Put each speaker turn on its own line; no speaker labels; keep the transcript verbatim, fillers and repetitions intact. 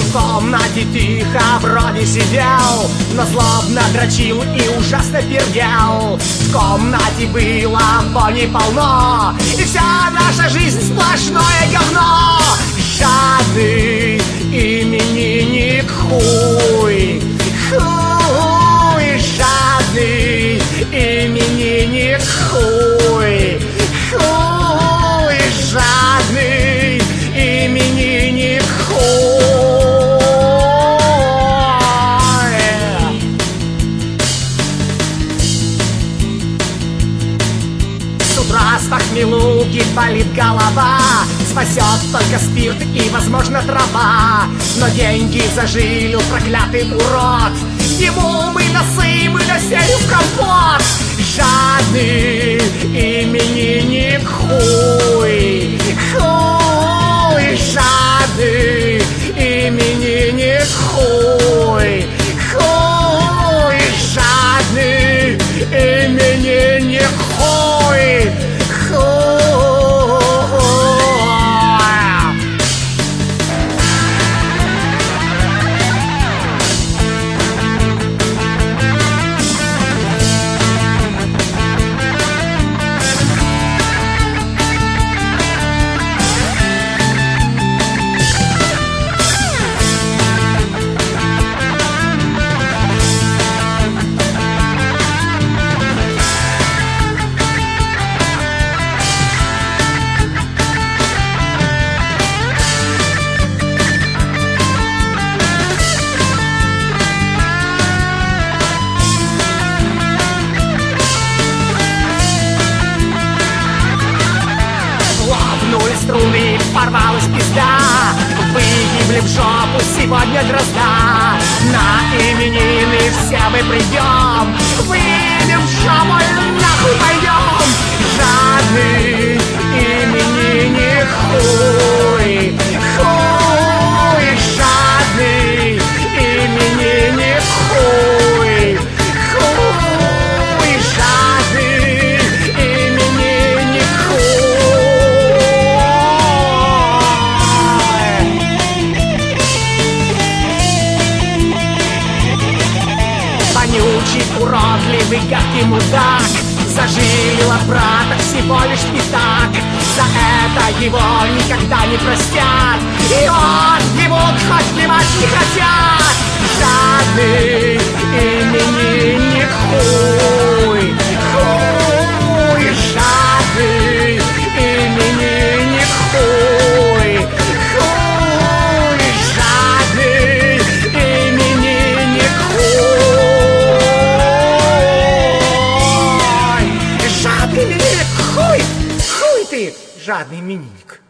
В комнате тихо вроде сидел, но злобно дрочил и ужасно пердел. В комнате было вони полно, и вся наша жизнь сплошное говно. Жадный именинник хуй, хуй, жадный именинник хуй, хуй, жадный именинник хуй. С утра с похмелуги болит голова, спасет только спирт и, возможно, трава. Но деньги зажилил проклятый урод, ему мы носы, мы насеем в компот. Жадный именинник хуй, хуй, жадный именинник хуй, хуй, жадный именинник хуй, хуй. Струны, порвалась пизда, выгибли в жопу сегодня дрозда. На именины все мы придем, выйдем в жопу и нахуй пойдем. Жадный именинник хуй, хуй, жадный именинник хуй, хуй, жадный именинник хуй. Вонючий, уродливый, гадкий мудак зажилил от брата всего лишь пятак. За это его никогда не простят, и он ему хоть плевать не хотят. Жадный именинник хуй, хуй, жадный именинник хуй, хуй, жадный именинник хуй. Жадный именинник, хуй, хуй ты, жадный именинник.